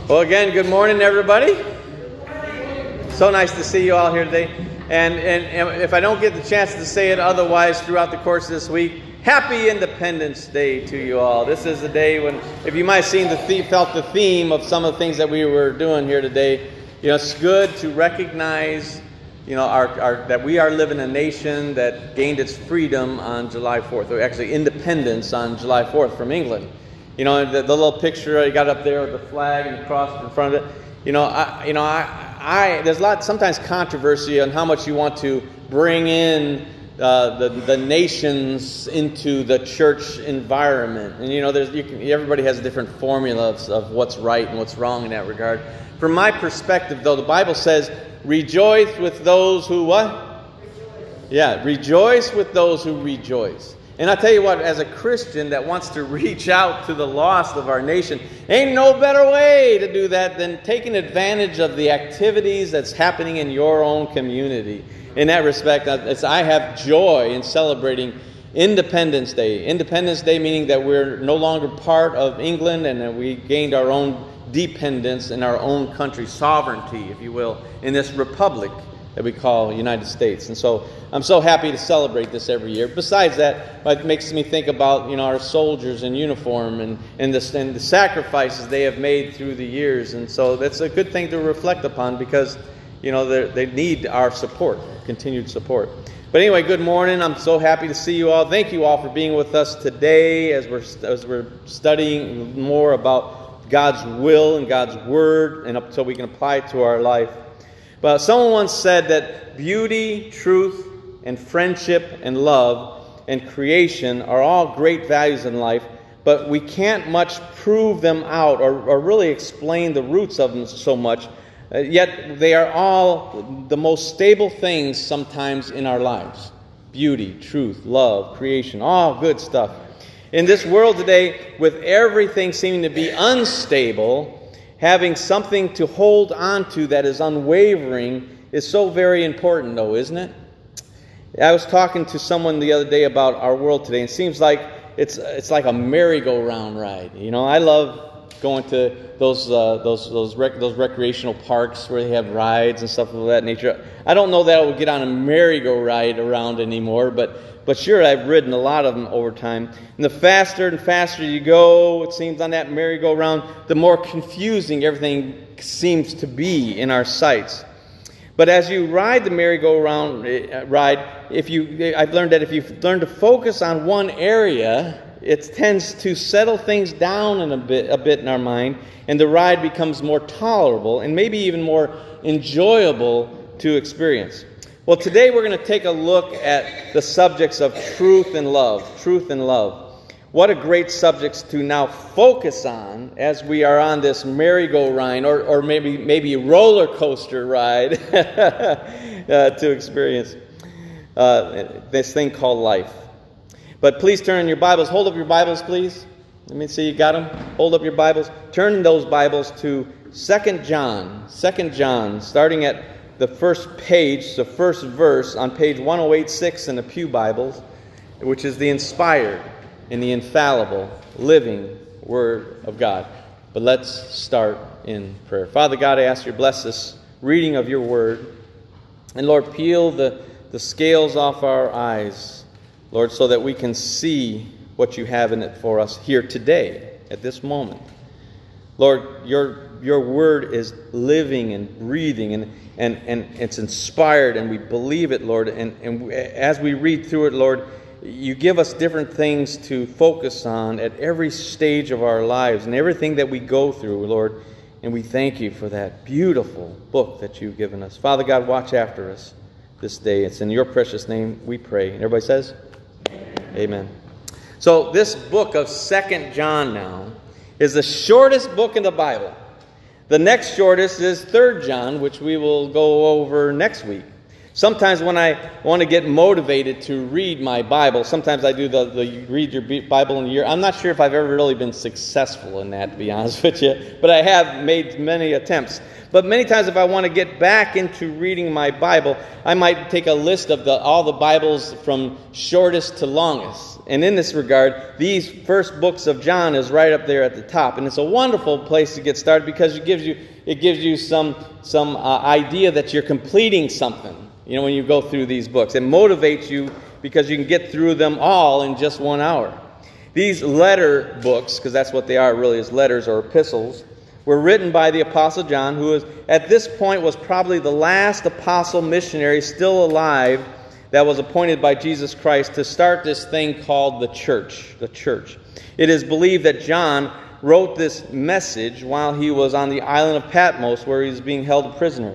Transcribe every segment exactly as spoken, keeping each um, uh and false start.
Well, again, good morning, everybody. So nice to see you all here today. And, and, and if I don't get the chance to say it otherwise throughout the course of this week, Happy Independence Day to you all. This is the day when, if you might have seen the theme, felt the theme of some of the things that we were doing here today, you know, it's good to recognize, you know, our, our that we are living in a nation that gained its freedom on July fourth, or actually independence on July fourth from England. You know, the, the little picture you got up there with the flag and the cross in front of it. You know, I, you know, I, I there's a lot sometimes controversy on how much you want to bring in uh, the the nations into the church environment. And you know, there's you can, everybody has different formulas of what's right and what's wrong in that regard. From my perspective, though, the Bible says, "Rejoice with those who what? Yeah, rejoice with those who rejoice." And I tell you what, as a Christian that wants to reach out to the lost of our nation, ain't no better way to do that than taking advantage of the activities that's happening in your own community. In that respect, it's, I have joy in celebrating Independence Day. Independence Day meaning that we're no longer part of England and that we gained our own dependence in our own country, sovereignty, if you will, in this republic that we call United States. And so I'm so happy to celebrate this every year. Besides that, it makes me think about, you know, our soldiers in uniform and, and, the, and the sacrifices they have made through the years. And so that's a good thing to reflect upon because, you know, they need our support, continued support. But anyway, good morning. I'm so happy to see you all. Thank you all for being with us today as we're, as we're studying more about God's will and God's word, and so we can apply it to our life. But someone once said that beauty, truth, and friendship, and love, and creation are all great values in life, but we can't much prove them out or, or really explain the roots of them so much. Uh, yet they are all the most stable things sometimes in our lives. Beauty, truth, love, creation, all good stuff. In this world today, with everything seeming to be unstable, having something to hold on to that is unwavering is so very important, though, isn't it? I was talking to someone the other day about our world today, and it seems like it's it's like a merry-go-round ride. You know, I love going to those uh, those those rec- those recreational parks where they have rides and stuff of that nature. I don't know that I would get on a merry-go-round around anymore, but but sure, I've ridden a lot of them over time. And the faster and faster you go, it seems, on that merry-go-round, the more confusing everything seems to be in our sights. But as you ride the merry-go-round ride, if you, I've learned that if you learn to focus on one area, it tends to settle things down in a bit, a bit in our mind, and the ride becomes more tolerable and maybe even more enjoyable to experience. Well, today we're going to take a look at the subjects of truth and love. Truth and love. What a great subjects to now focus on as we are on this merry-go-round or, or maybe maybe roller coaster ride uh, to experience uh, this thing called life. But please turn in your Bibles. Hold up your Bibles, please. Let me see, you got them? Hold up your Bibles. Turn those Bibles to Second John. Second John, starting at the first page, the first verse on page one oh eight six in the Pew Bibles, which is the inspired and the infallible, living Word of God. But let's start in prayer. Father God, I ask you to bless this reading of your Word. And Lord, peel the, the scales off our eyes, Lord, so that we can see what you have in it for us here today, at this moment. Lord, your your Word is living and breathing, and And, and it's inspired, and we believe it, Lord. And, and as we read through it, Lord, you give us different things to focus on at every stage of our lives and everything that we go through, Lord. And we thank you for that beautiful book that you've given us. Father God, watch after us this day. It's in your precious name we pray. And everybody says, Amen. Amen. So this book of Second John now is the shortest book in the Bible. The next shortest is Third John, which we will go over next week. Sometimes when I want to get motivated to read my Bible, sometimes I do the, the read your Bible in a year. I'm not sure if I've ever really been successful in that, to be honest with you, but I have made many attempts. But many times if I want to get back into reading my Bible, I might take a list of the, all the Bibles from shortest to longest. And in this regard, these first books of John is right up there at the top. And it's a wonderful place to get started because it gives you, it gives you some, some uh, idea that you're completing something. You know, when you go through these books, it motivates you because you can get through them all in just one hour. These letter books, because that's what they are really, is letters or epistles, were written by the Apostle John, who was, at this point was probably the last apostle missionary still alive that was appointed by Jesus Christ to start this thing called the church. The church. It is believed that John wrote this message while he was on the island of Patmos, where he was being held a prisoner.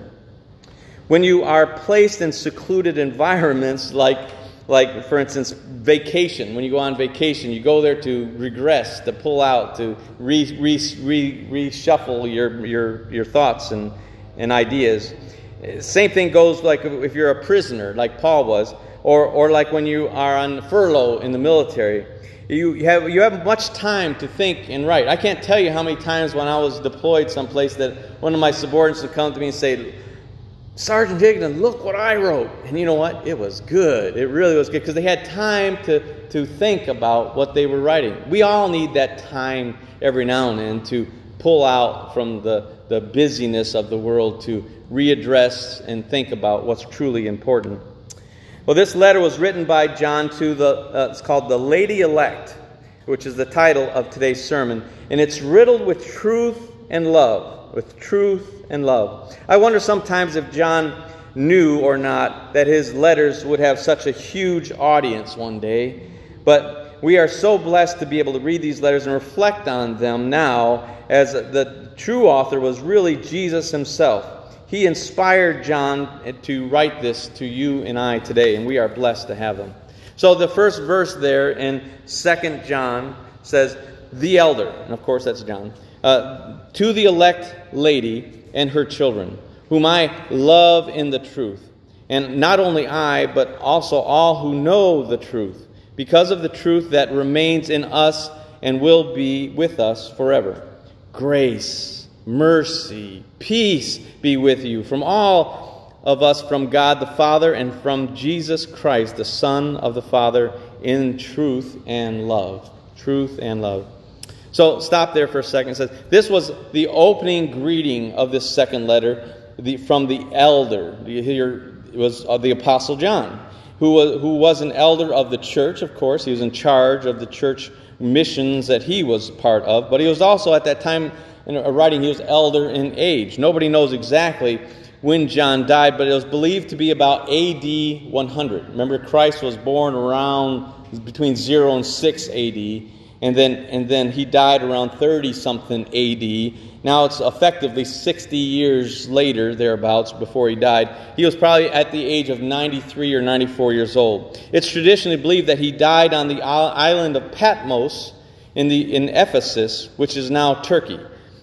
When you are placed in secluded environments like, like for instance, vacation. When you go on vacation, you go there to regress, to pull out, to re, re, re, reshuffle your, your, your thoughts and, and ideas. Same thing goes like if you're a prisoner, like Paul was, or, or like when you are on furlough in the military. You have, you have much time to think and write. I can't tell you how many times when I was deployed someplace that one of my subordinates would come to me and say, Sergeant Higdon, look what I wrote. And you know what? It was good. It really was good because they had time to, to think about what they were writing. We all need that time every now and then to pull out from the, the busyness of the world to readdress and think about what's truly important. Well, this letter was written by John to the, uh, it's called The Lady Elect, which is the title of today's sermon. And it's riddled with truth and love, with truth and love. I wonder sometimes if John knew or not that his letters would have such a huge audience one day. But we are so blessed to be able to read these letters and reflect on them now, as the true author was really Jesus himself. He inspired John to write this to you and I today, and we are blessed to have them. So the first verse there in Second John says, the elder, and of course that's John, uh, to the elect lady and her children, whom I love in the truth. And not only I, but also all who know the truth, because of the truth that remains in us and will be with us forever. Grace, mercy, peace be with you from all of us, from God the Father, and from Jesus Christ, the Son of the Father, in truth and love. Truth and love. So stop there for a second. It says, this was the opening greeting of this second letter the, from the elder. Here it was uh, the Apostle John, who was, who was an elder of the church, of course. He was in charge of the church missions that he was part of. But he was also, at that time in writing, he was elder in age. Nobody knows exactly when John died, but it was believed to be about A D one hundred. Remember, Christ was born around between zero and six A D. And then and then he died around thirty-something A D. Now it's effectively sixty years later, thereabouts, before he died. He was probably at the age of ninety-three or ninety-four years old. It's traditionally believed that he died on the island of Patmos in, the, in Ephesus, which is now Turkey.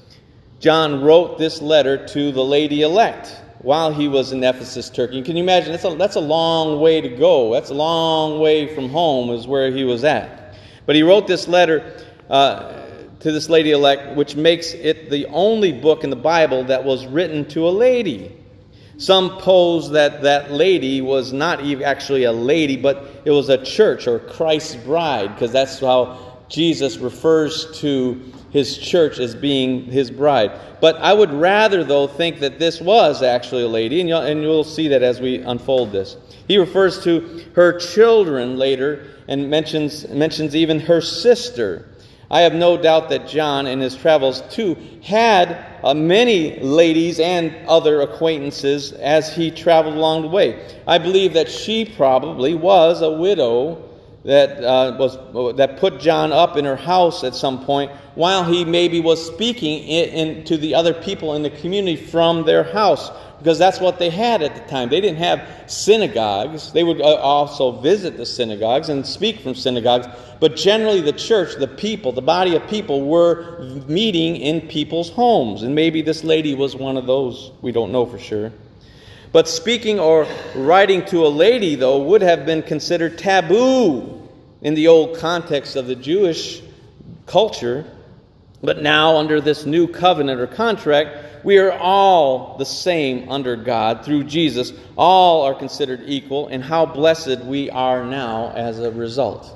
John wrote this letter to the lady elect while he was in Ephesus, Turkey. Can you imagine? That's a, that's a long way to go. That's a long way from home is where he was at. But he wrote this letter uh, to this lady elect, which makes it the only book in the Bible that was written to a lady. Some pose that that lady was not even actually a lady, but it was a church or Christ's bride, because that's how Jesus refers to his church as being his bride. But I would rather, though, think that this was actually a lady, and you'll, and you'll see that as we unfold this. He refers to her children later, and mentions mentions even her sister. I have no doubt that John in his travels too had uh, many ladies and other acquaintances as he traveled along the way. I believe that she probably was a widow that uh, was that put John up in her house at some point while he maybe was speaking in, in, to the other people in the community from their house. Because that's what they had at the time. They didn't have synagogues. They would also visit the synagogues and speak from synagogues. But generally the church, the people, the body of people were meeting in people's homes. And maybe this lady was one of those. We don't know for sure. But speaking or writing to a lady, though, would have been considered taboo in the old context of the Jewish culture. But now, under this new covenant or contract, we are all the same under God through Jesus. All are considered equal, and how blessed we are now as a result.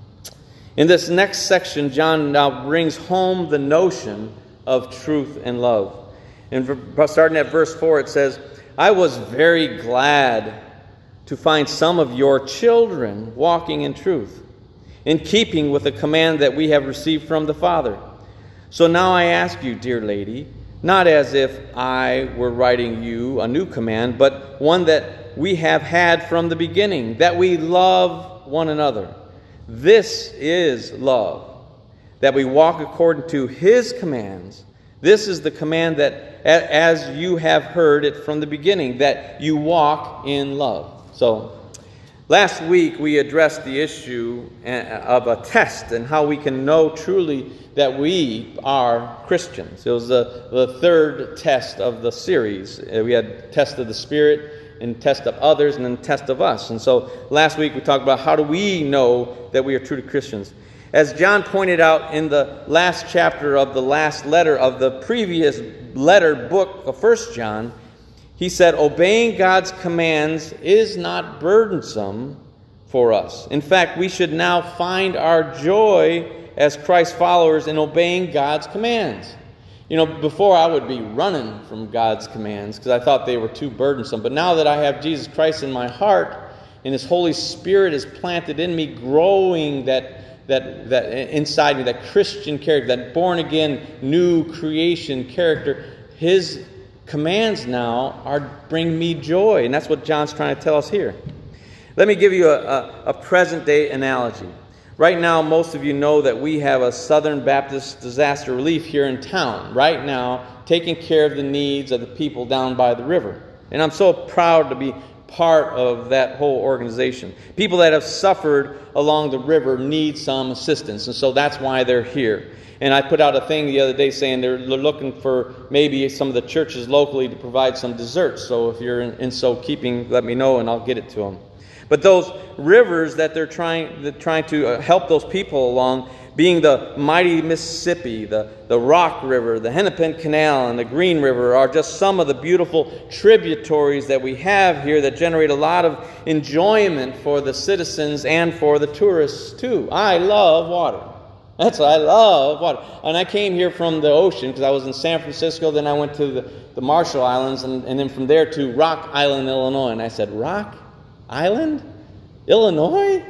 In this next section, John now brings home the notion of truth and love. And starting at verse four, it says, I was very glad to find some of your children walking in truth, in keeping with the command that we have received from the Father. So now I ask you, dear lady, not as if I were writing you a new command, but one that we have had from the beginning, that we love one another. This is love, that we walk according to His commands. This is the command that, as you have heard it from the beginning, that you walk in love. So, last week we addressed the issue of a test and how we can know truly that we are Christians. It was the, the third test of the series. We had test of the Spirit, and test of others, and then test of us. And so last week we talked about how do we know that we are truly Christians. As John pointed out in the last chapter of the last letter of the previous letter book of First John, he said, obeying God's commands is not burdensome for us. In fact, we should now find our joy as Christ's followers in obeying God's commands. You know, before I would be running from God's commands because I thought they were too burdensome. But now that I have Jesus Christ in my heart and His Holy Spirit is planted in me, growing that that that inside me, that Christian character, that born-again, new creation character, His commands now are bring me joy. And that's what John's trying to tell us here. Let me give you a, a, a present-day analogy. Right now, most of you know that we have a Southern Baptist Disaster Relief here in town, right now, taking care of the needs of the people down by the river. And I'm so proud to be part of that whole organization. People that have suffered along the river need some assistance, and so that's why they're here. And I put out a thing the other day saying they're looking for maybe some of the churches locally to provide some desserts. So if you're in, in so keeping, let me know and I'll get it to them. But those rivers that they're trying, they're trying to help those people along, being the mighty Mississippi, the, the Rock River, the Hennepin Canal, and the Green River, are just some of the beautiful tributaries that we have here that generate a lot of enjoyment for the citizens and for the tourists too. I love water. That's what I love water. And I came here from the ocean because I was in San Francisco, then I went to the, the Marshall Islands, and, and then from there to Rock Island, Illinois. And I said, Rock Island? Illinois?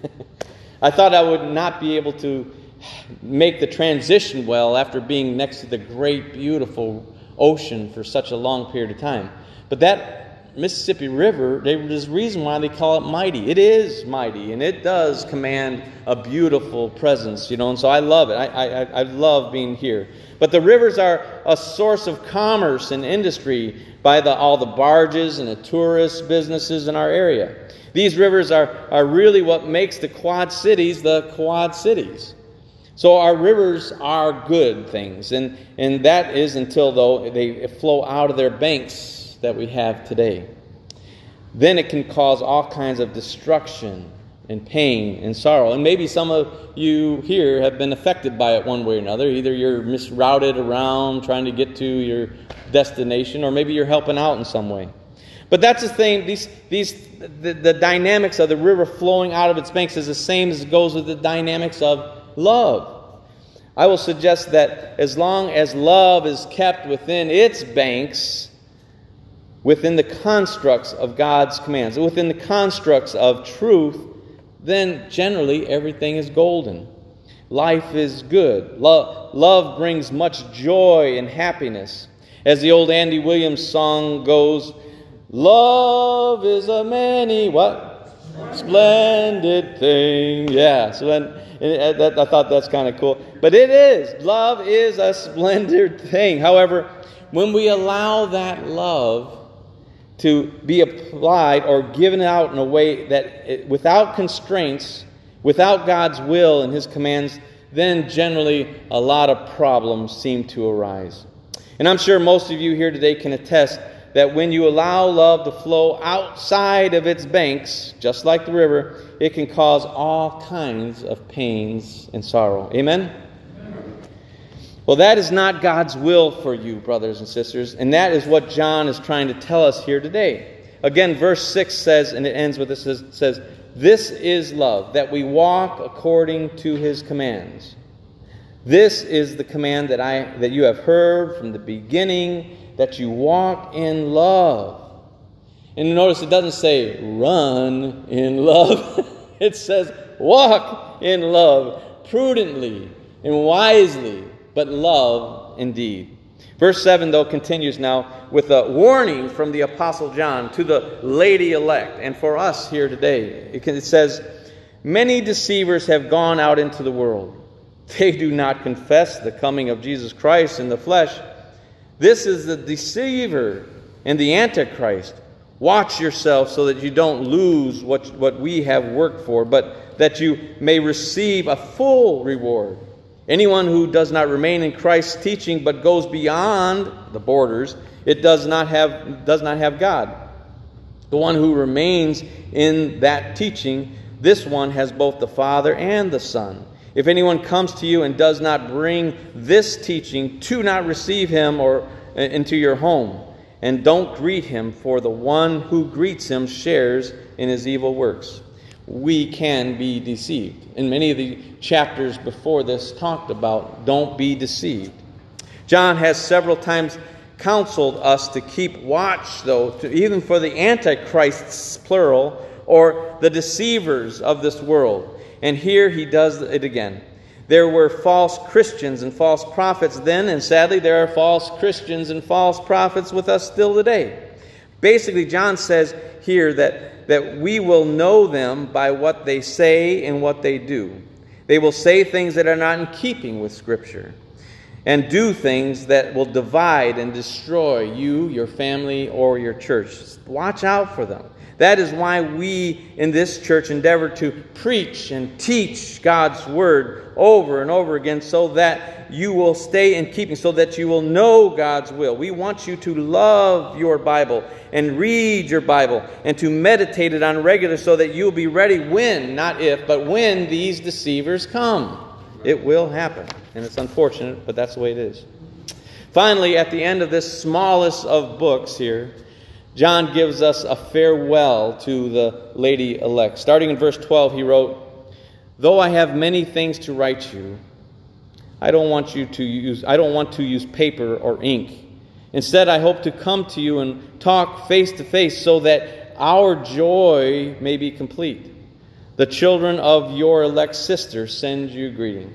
I thought I would not be able to make the transition well after being next to the great, beautiful ocean for such a long period of time. But that Mississippi River, there's a reason why they call it mighty. It is mighty, and it does command a beautiful presence, you know, and so I love it. I, I, I love being here. But the rivers are a source of commerce and industry by the, all the barges and the tourist businesses in our area. These rivers are, are really what makes the Quad Cities the Quad Cities. So our rivers are good things, and, and that is until, though, they flow out of their banks that we have today. Then it can cause all kinds of destruction and pain and sorrow. And maybe some of you here have been affected by it one way or another. Either you're misrouted around trying to get to your destination, or maybe you're helping out in some way. But that's the thing. These, these, the, the dynamics of the river flowing out of its banks is the same as it goes with the dynamics of love. I will suggest that as long as love is kept within its banks, within the constructs of God's commands, within the constructs of truth, then generally everything is golden. Life is good. Love, love brings much joy and happiness. As the old Andy Williams song goes, love is a many, what? Splendid thing. Yeah, so then, and that, I thought that's kind of cool. But it is. Love is a splendid thing. However, when we allow that love to be applied or given out in a way that it, without constraints, without God's will and His commands, then generally a lot of problems seem to arise. And I'm sure most of you here today can attest that when you allow love to flow outside of its banks, just like the river, it can cause all kinds of pains and sorrow. Amen? Well, that is not God's will for you, brothers and sisters, and that is what John is trying to tell us here today. Again, verse six says, and it ends with this, it says, "This is love, that we walk according to his commands. This is the command that I that you have heard from the beginning, that you walk in love." And notice it doesn't say run in love. It says walk in love, prudently and wisely, but love indeed. Verse seven, though, continues now with a warning from the Apostle John to the lady elect. And for us here today, it, can, it says, "Many deceivers have gone out into the world. They do not confess the coming of Jesus Christ in the flesh. This is the deceiver and the Antichrist. Watch yourself so that you don't lose what, what we have worked for, but that you may receive a full reward. Anyone who does not remain in Christ's teaching but goes beyond the borders, it does not have, does not have God. The one who remains in that teaching, this one has both the Father and the Son. If anyone comes to you and does not bring this teaching, do not receive him or into your home, and don't greet him, for the one who greets him shares in his evil works." We can be deceived. And many of the chapters before this talked about don't be deceived. John has several times counseled us to keep watch, though, to, even for the antichrists, plural, or the deceivers of this world. And here he does it again. There were false Christians and false prophets then, and sadly there are false Christians and false prophets with us still today. Basically, John says here that that we will know them by what they say and what they do. They will say things that are not in keeping with Scripture, and do things that will divide and destroy you, your family, or your church. Watch out for them. That is why we in this church endeavor to preach and teach God's Word over and over again, so that you will stay in keeping, so that you will know God's will. We want you to love your Bible and read your Bible and to meditate it on regular, so that you'll be ready when, not if, but when these deceivers come. It will happen, and it's unfortunate, but that's the way it is. Finally, at the end of this smallest of books here, John gives us a farewell to the lady elect. Starting in verse twelve, he wrote, "Though I have many things to write you, I don't want you to use I don't want to use paper or ink. Instead, I hope to come to you and talk face to face, so that our joy may be complete. The children of your elect sister send you greeting."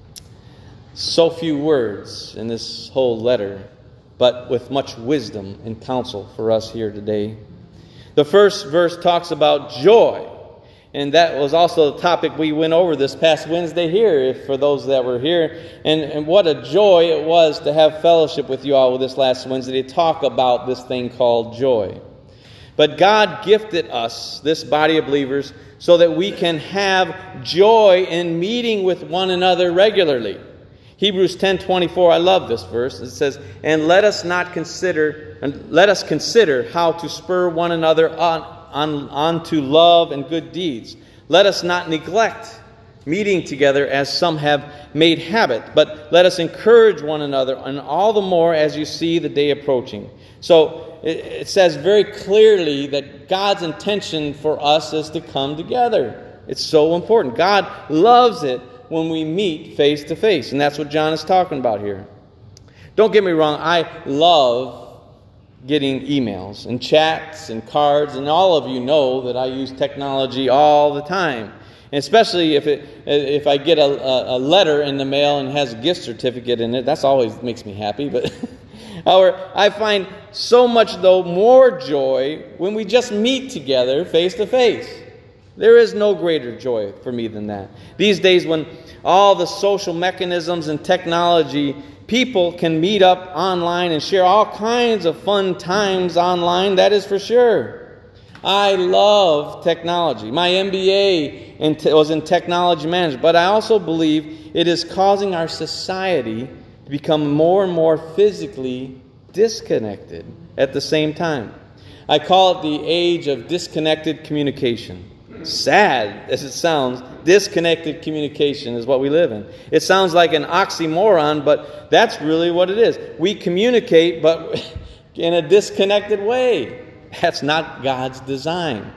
So few words in this whole letter, but with much wisdom and counsel for us here today. The first verse talks about joy, and that was also the topic we went over this past Wednesday here, if for those that were here. And, and what a joy it was to have fellowship with you all this last Wednesday to talk about this thing called joy. But God gifted us, this body of believers, so that we can have joy in meeting with one another regularly. Hebrews ten twenty-four, I love this verse. It says, "And let us not consider, and let us consider how to spur one another on, on, on to love and good deeds. Let us not neglect meeting together as some have made habit, but let us encourage one another, and all the more as you see the day approaching." So it, it says very clearly that God's intention for us is to come together. It's so important. God loves it when we meet face to face. And that's what John is talking about here. Don't get me wrong, I love getting emails and chats and cards, and all of you know that I use technology all the time. And especially if it if I get a, a letter in the mail and has a gift certificate in it, that's always makes me happy. But however, I find so much, though, more joy when we just meet together face to face. There is no greater joy for me than that. These days, when all the social mechanisms and technology, people can meet up online and share all kinds of fun times online, that is for sure. I love technology. My M B A in te- was in technology management, but I also believe it is causing our society to become more and more physically disconnected at the same time. I call it the age of disconnected communication. Sad as it sounds, disconnected communication is what we live in. It sounds like an oxymoron, but that's really what it is. We communicate, but in a disconnected way. That's not God's design.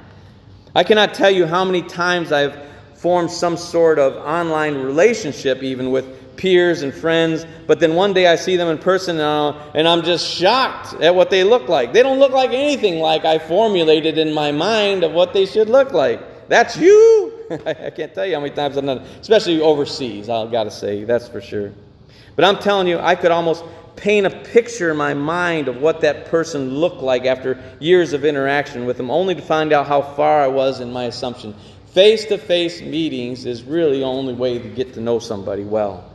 I cannot tell you how many times I've formed some sort of online relationship, even with peers and friends, but then one day I see them in person now, and I'm just shocked at what they look like. They don't look like anything like I formulated in my mind of what they should look like. That's you? I can't tell you how many times I've done it, especially overseas, I've got to say, that's for sure. But I'm telling you, I could almost paint a picture in my mind of what that person looked like after years of interaction with them, only to find out how far I was in my assumption. Face-to-face meetings is really the only way to get to know somebody well.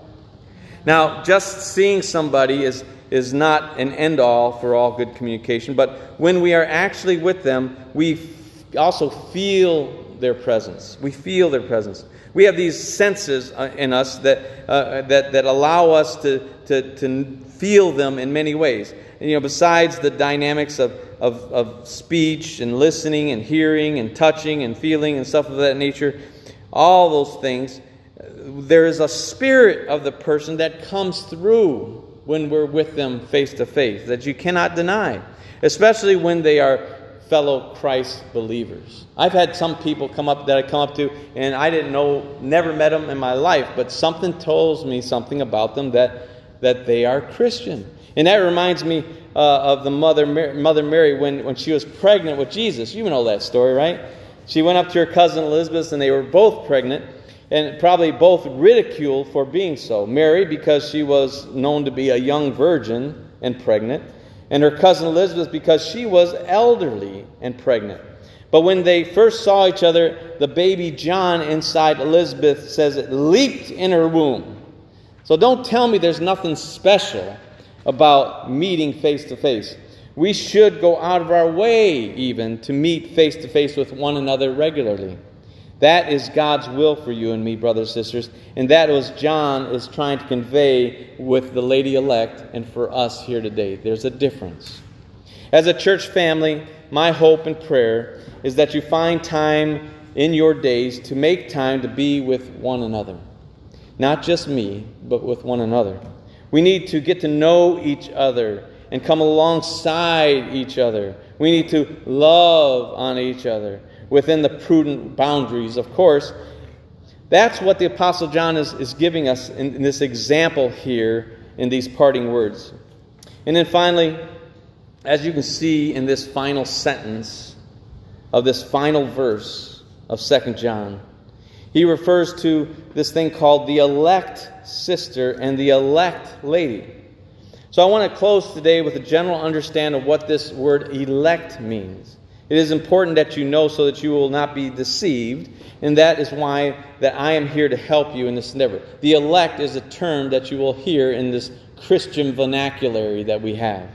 Now, just seeing somebody is, is not an end-all for all good communication, but when we are actually with them, we f- also feel their presence. We feel their presence. We have these senses uh, in us that, uh, that that allow us to, to, to feel them in many ways. And, you know, besides the dynamics of, of, of speech and listening and hearing and touching and feeling and stuff of that nature, all those things, there is a spirit of the person that comes through when we're with them face to face that you cannot deny, especially when they are fellow Christ believers. I've had some people come up that I come up to, and I didn't know, never met them in my life, but something tells me something about them that that they are Christian. And that reminds me uh, of the mother Mary, Mother Mary when, when she was pregnant with Jesus. You know that story, right? She went up to her cousin Elizabeth, and they were both pregnant, and probably both ridiculed for being so. Mary, because she was known to be a young virgin and pregnant, and her cousin Elizabeth, because she was elderly and pregnant. But when they first saw each other, the baby John inside Elizabeth says it leaped in her womb. So don't tell me there's nothing special about meeting face to face. We should go out of our way even to meet face to face with one another regularly. That is God's will for you and me, brothers and sisters. And that was John is trying to convey with the lady elect and for us here today. There's a difference. As a church family, my hope and prayer is that you find time in your days to make time to be with one another. Not just me, but with one another. We need to get to know each other and come alongside each other. We need to love on each other within the prudent boundaries, of course. That's what the Apostle John is, is giving us in, in this example here in these parting words. And then finally, as you can see in this final sentence of this final verse of Second John, he refers to this thing called the elect sister and the elect lady. So I want to close today with a general understanding of what this word elect means. It is important that you know so that you will not be deceived, and that is why that I am here to help you in this endeavor. The elect is a term that you will hear in this Christian vernacular that we have.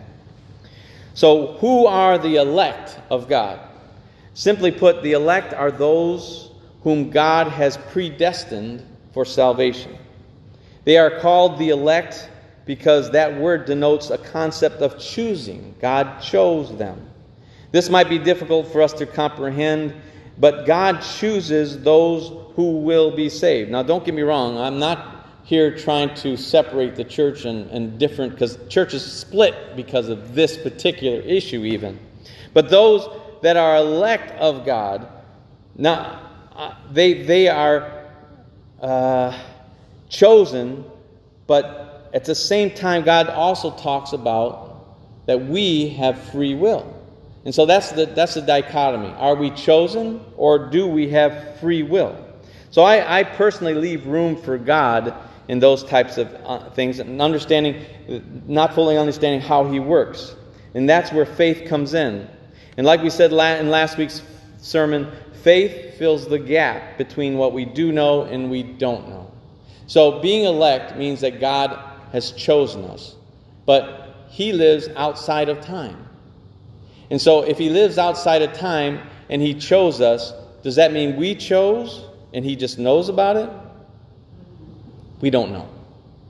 So who are the elect of God? Simply put, the elect are those whom God has predestined for salvation. They are called the elect because that word denotes a concept of choosing. God chose them. This might be difficult for us to comprehend, but God chooses those who will be saved. Now, don't get me wrong. I'm not here trying to separate the church and, and different, because church is split because of this particular issue even. But those that are elect of God, now, uh, they, they are uh, chosen, but at the same time, God also talks about that we have free will. And so that's the that's the dichotomy. Are we chosen, or do we have free will? So I, I personally leave room for God in those types of uh, things, and understanding, not fully understanding how He works. And that's where faith comes in. And like we said in last week's sermon, faith fills the gap between what we do know and we don't know. So being elect means that God has chosen us, but He lives outside of time. And so if He lives outside of time and He chose us, does that mean we chose and He just knows about it? We don't know.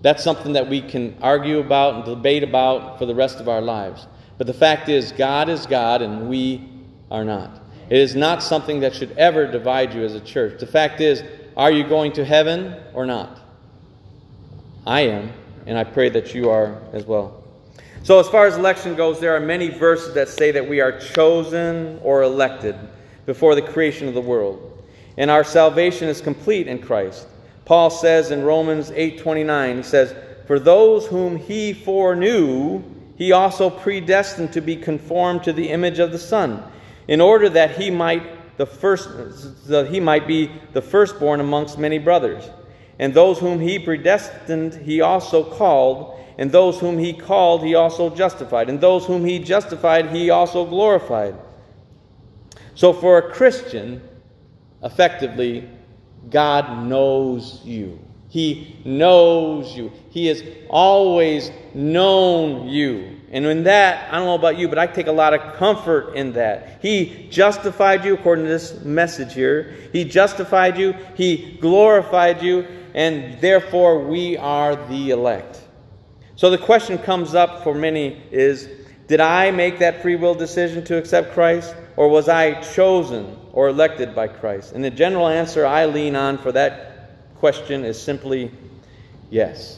That's something that we can argue about and debate about for the rest of our lives. But the fact is, God is God and we are not. It is not something that should ever divide you as a church. The fact is, are you going to heaven or not? I am, and I pray that you are as well. So as far as election goes, there are many verses that say that we are chosen or elected before the creation of the world. And our salvation is complete in Christ. Paul says in Romans eight twenty-nine, he says, "For those whom he foreknew, he also predestined to be conformed to the image of the Son, in order that he might the first that he might be the firstborn amongst many brothers. And those whom he predestined, he also called. And those whom he called, he also justified. And those whom he justified, he also glorified." So for a Christian, effectively, God knows you. He knows you. He has always known you. And in that, I don't know about you, but I take a lot of comfort in that. He justified you, according to this message here. He justified you. He glorified you. And therefore, we are the elect. So the question comes up for many is, did I make that free will decision to accept Christ? Or was I chosen or elected by Christ? And the general answer I lean on for that question is simply yes.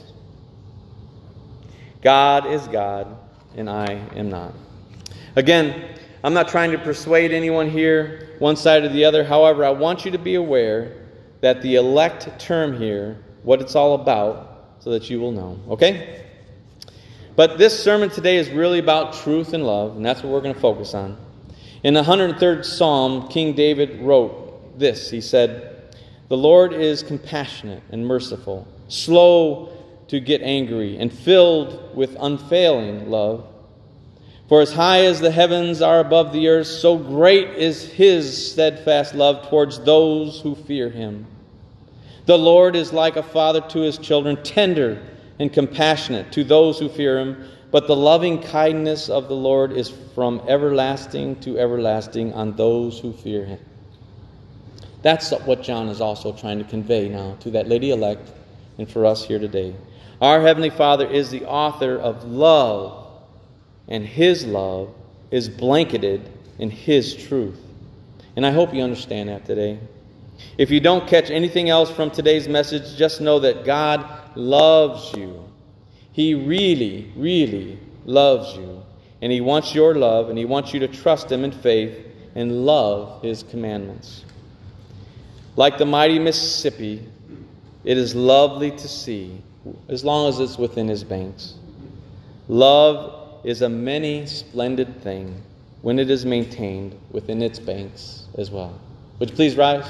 God is God, and I am not. Again, I'm not trying to persuade anyone here, one side or the other. However, I want you to be aware that the elect term here, what it's all about, so that you will know. Okay? But this sermon today is really about truth and love, and that's what we're going to focus on. In the one hundred third Psalm, King David wrote this. He said, "The Lord is compassionate and merciful, slow to get angry, and filled with unfailing love. For as high as the heavens are above the earth, so great is his steadfast love towards those who fear him. The Lord is like a father to his children, tender and compassionate to those who fear him. But the loving kindness of the Lord is from everlasting to everlasting on those who fear him." That's what John is also trying to convey now to that lady elect and for us here today. Our Heavenly Father is the author of love, and his love is blanketed in his truth. And I hope you understand that today. If you don't catch anything else from today's message, just know that God loves you. He really, really loves you. And he wants your love, and he wants you to trust him in faith and love his commandments. Like the mighty Mississippi, it is lovely to see, as long as it's within his banks. Love is a many splendid thing when it is maintained within its banks as well. Would you please rise?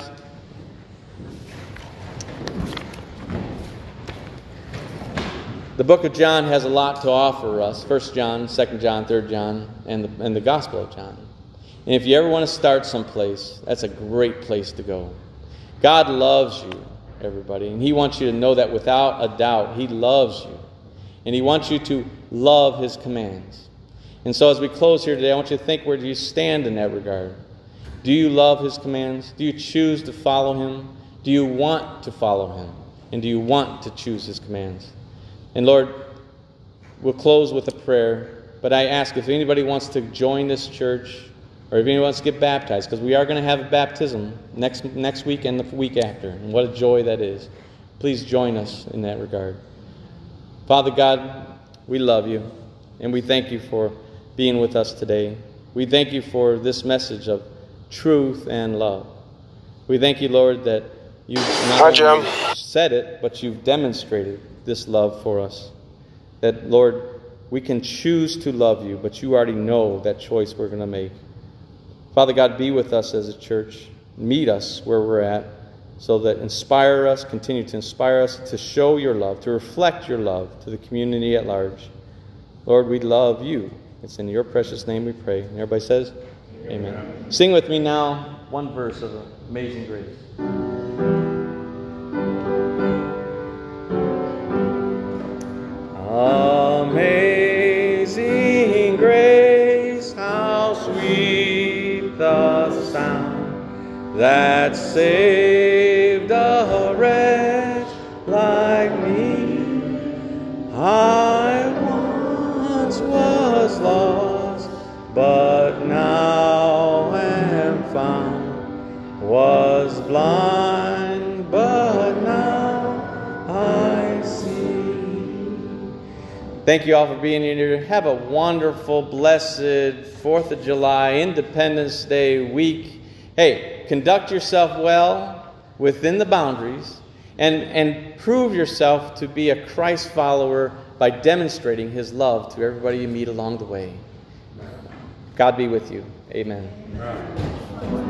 The book of John has a lot to offer us. First John, Second John, Third John, and the, and the Gospel of John. And if you ever want to start someplace, that's a great place to go. God loves you, everybody. And he wants you to know that without a doubt. He loves you. And he wants you to love his commands. And so as we close here today, I want you to think, where do you stand in that regard? Do you love his commands? Do you choose to follow him? Do you want to follow him? And do you want to choose his commands? And Lord, we'll close with a prayer, but I ask if anybody wants to join this church, or if anyone wants to get baptized, because we are going to have a baptism next next week and the week after, and what a joy that is. Please join us in that regard. Father God, we love you, and we thank you for being with us today. We thank you for this message of truth and love. We thank you, Lord, that you've not Hi, only said it, but you've demonstrated this love for us. That, Lord, we can choose to love you, but you already know that choice we're going to make. Father God, be with us as a church. Meet us where we're at, so that inspire us, continue to inspire us to show your love, to reflect your love to the community at large. Lord, we love you. It's in your precious name we pray. And everybody says, amen. Amen. Sing with me now one verse of Amazing Grace. Amazing grace, how sweet the sound that saved a wretch like me. was lost, but now am found, was blind, but now I see. Thank you all for being here. Have a wonderful, blessed fourth of July, Independence Day week. Hey, conduct yourself well within the boundaries and, and prove yourself to be a Christ follower by demonstrating His love to everybody you meet along the way. God be with you. Amen.